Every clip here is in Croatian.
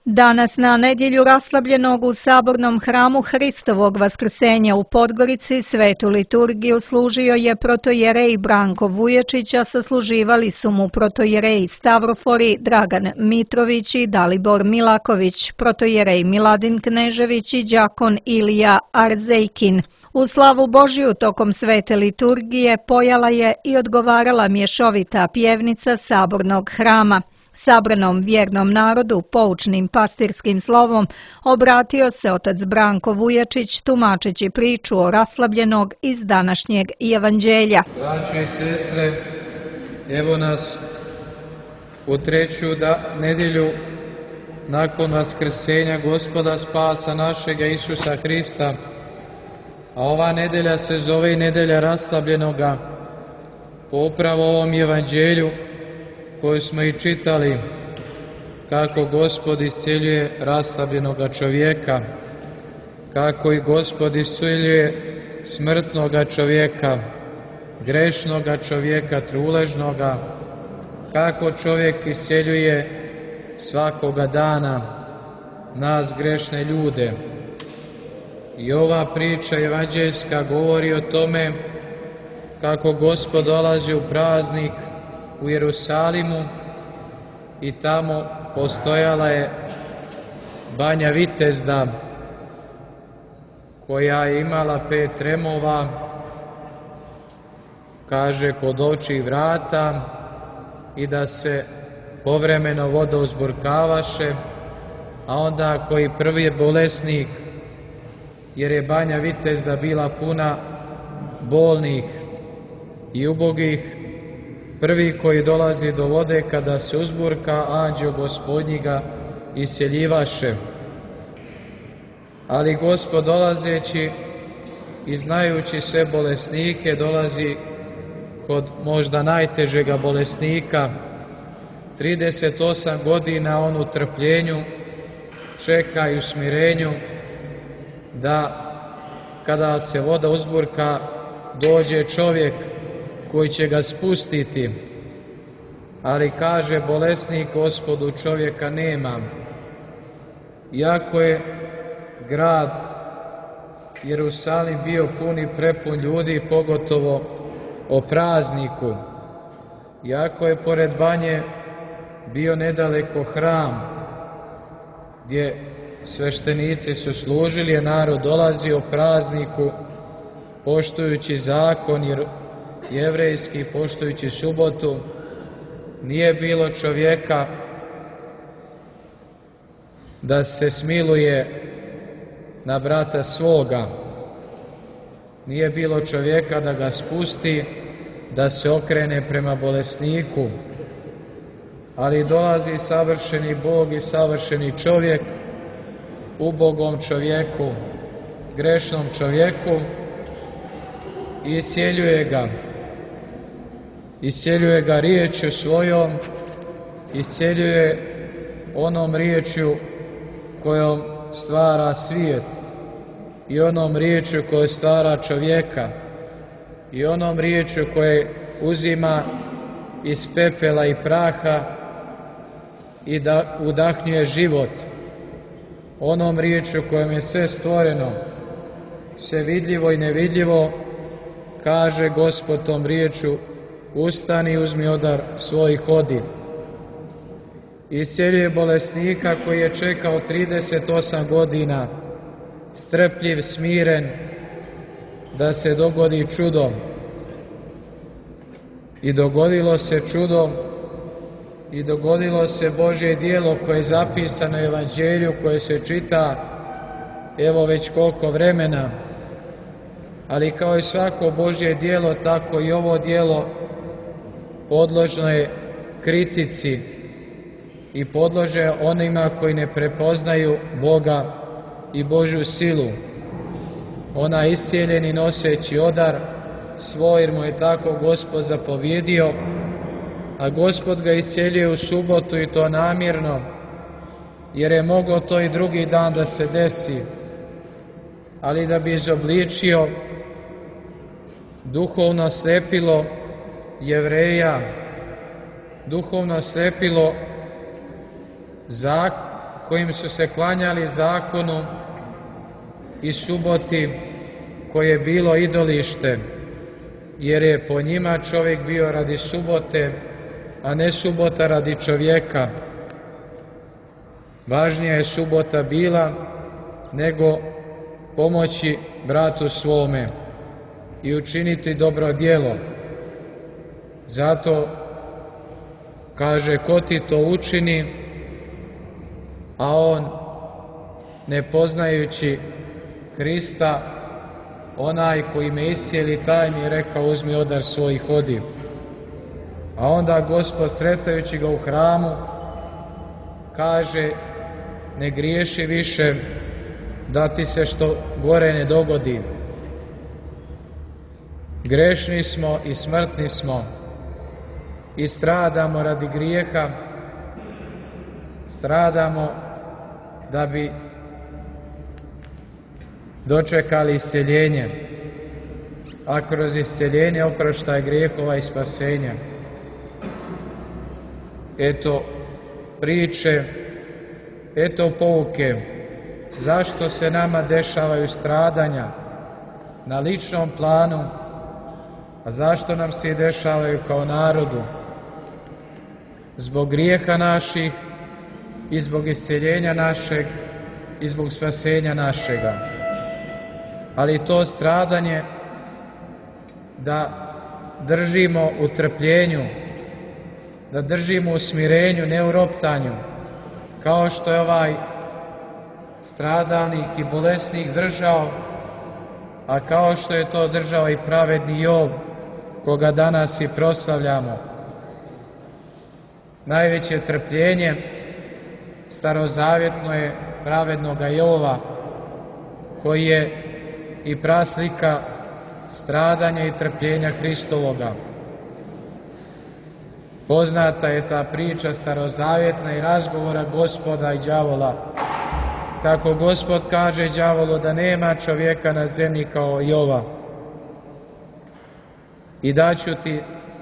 Danas na nedjelju raslabljenog u Sabornom hramu Hristovog vaskrsenja u Podgorici svetu liturgiju služio je protojerej Branko Vuječić, a sasluživali su mu protojerej Stavrofori Dragan Mitrović i Dalibor Milaković, protojerej Miladin Knežević i đakon Ilija Arzejkin. U slavu Božiju tokom svete liturgije pojala je i odgovarala mješovita pjevnica Sabornog hrama. Sabranom vjernom narodu poučnim pastirskim slovom obratio se otac Branko Vuječić tumačeći priču o raslabljenog iz današnjeg evanđelja. Braćo i sestre, evo nas u treću nedjelju nakon vaskrsenja Gospoda spasa našega Isusa Hrista, a ova nedjelja se zove i nedjelja raslabljenoga po upravo ovom evanđelju koju smo i čitali, kako Gospod iscijeljuje raslabljenoga čovjeka, kako i Gospod iscijeljuje smrtnoga čovjeka, grešnoga čovjeka, truležnoga, kako čovjek iscijeljuje svakoga dana nas grešne ljude. I ova priča evanđeljska govori o tome kako Gospod dolazi u praznik u Jerusalimu i tamo postojala je banja Vitezda koja je imala 5 remova, kaže kod ovčjih vrata, i da se povremeno voda uzburkavaše, a onda koji prvi je bolesnik, jer je banja Vitezda bila puna bolnih i ubogih, prvi koji dolazi do vode kada se uzburka, anđeo Gospodnji ga isceljivaše. Ali Gospod dolazeći i znajući sve bolesnike dolazi kod možda najtežega bolesnika. 38 godina on u trpljenju čeka i u smirenju da kada se voda uzburka dođe čovjek koji će ga spustiti, ali kaže bolesnik: Gospodu, čovjeka nemam. Iako je grad Jerusalim bio pun i prepun ljudi, pogotovo o prazniku, iako je pored banje bio nedaleko hram gdje sveštenici su služili, a narod dolazio o prazniku poštujući zakon jevrejski, poštujući subotu, nije bilo čovjeka da se smiluje na brata svoga, nije bilo čovjeka da ga spusti, da se okrene prema bolesniku, ali dolazi savršeni Bog i savršeni čovjek ubogom čovjeku, grešnom čovjeku i iscijeljuje ga. Iscijeljuje ga riječju svojom, iscijeljuje onom riječju kojom stvara svijet i onom riječju koja stvara čovjeka i onom riječju koje uzima iz pepela i praha i da udahnjuje život, onom riječju kojom je sve stvoreno, sve vidljivo i nevidljivo, kaže Gospod tom riječju: ustani, uzmi odar svoj, hodi. Iscijeljuje bolesnika koji je čekao 38 godina, strpljiv, smiren, da se dogodi čudo. I dogodilo se čudo i dogodilo se Božje djelo koje je zapisano u evanđelju, koje se čita evo već koliko vremena. Ali kao i svako Božje djelo, tako i ovo djelo podložno je kritici i podložno je onima koji ne prepoznaju Boga i Božju silu. Ona iscijeljeni noseći odar svoj, jer mu je tako Gospod zapovjedio, a Gospod ga iscijeljuje u subotu, i to namjerno, jer je moglo to i drugi dan da se desi, ali da bi izobličio duhovno slepilo Jevreja, duhovno slepilo kojim su se klanjali zakonu i suboti koje je bilo idolište, jer je po njima čovjek bio radi subote, a ne subota radi čovjeka. Važnija je subota bila nego pomoći bratu svome i učiniti dobro djelo. Zato kaže, ko ti to učini, a on ne poznajući Hrista, onaj koji me iscijeli, taj mi je rekao, uzmi odar svoj i hodi. A onda Gospod, sretajući ga u hramu, kaže, ne griješi više, da ti se što gore ne dogodi. Grešni smo i smrtni smo i stradamo radi grijeha, stradamo da bi dočekali isceljenje, a kroz isceljenje oproštaj grijehova i spasenja. Eto priče, eto pouke, zašto se nama dešavaju stradanja na ličnom planu, a zašto nam se i dešavaju kao narodu? Zbog grijeha naših i zbog isceljenja našeg i zbog spasenja našega. Ali to stradanje da držimo u trpljenju, da držimo u smirenju, ne u roptanju, kao što je ovaj stradalnik i bolesnik držao, a kao što je to držao i pravedni Jov, koga danas i proslavljamo. Najveće trpljenje starozavjetno je pravednoga Jova, koji je i praslika stradanja i trpljenja Hristovoga. Poznata je ta priča starozavjetna i razgovora Gospoda i đavola. Kako Gospod kaže đavolu da nema čovjeka na zemlji kao Jova. I daću ti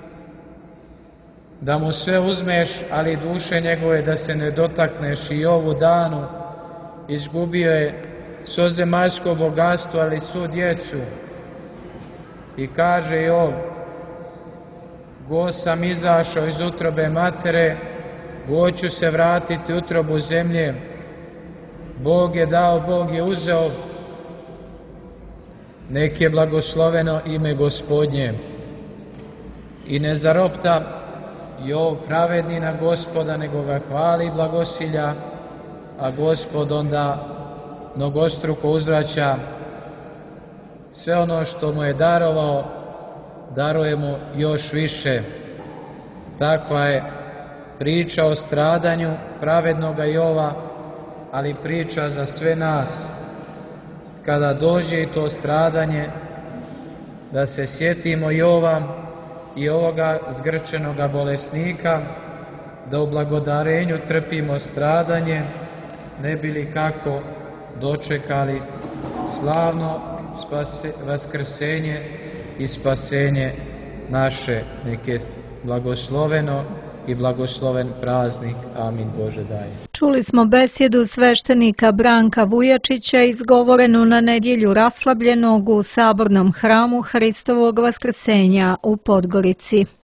da mu sve uzmeš, ali duše njegove da se ne dotakneš. I ovu danu izgubio je svo zemaljsko bogatstvo, ali svu djecu. I kaže Jov, go sam izašao iz utrobe matere, go ću se vratiti u utrobu zemlje. Bog je dao, Bog je uzeo, nek je blagosloveno ime Gospodnje. I ne zaropta Jov pravedni na Gospoda, nego ga hvali i blagosilja, a Gospod onda mnogostruko uzvraća sve ono što mu je darovao, daruje mu još više. Takva je priča o stradanju pravednoga Jova, ali priča za sve nas. Kada dođe i to stradanje, da se sjetimo Jova i ovoga zgrčenoga bolesnika, da u blagodarenju trpimo stradanje, ne bi li kako dočekali slavno vaskrsenje i spasenje naše. Nek je blagosloveno i blagosloven praznik. Amin. Bože daj. Čuli smo besjedu sveštenika Branka Vujačića izgovorenu na nedjelju raslabljenog u Sabornom hramu Hristovog vaskrsenja u Podgorici.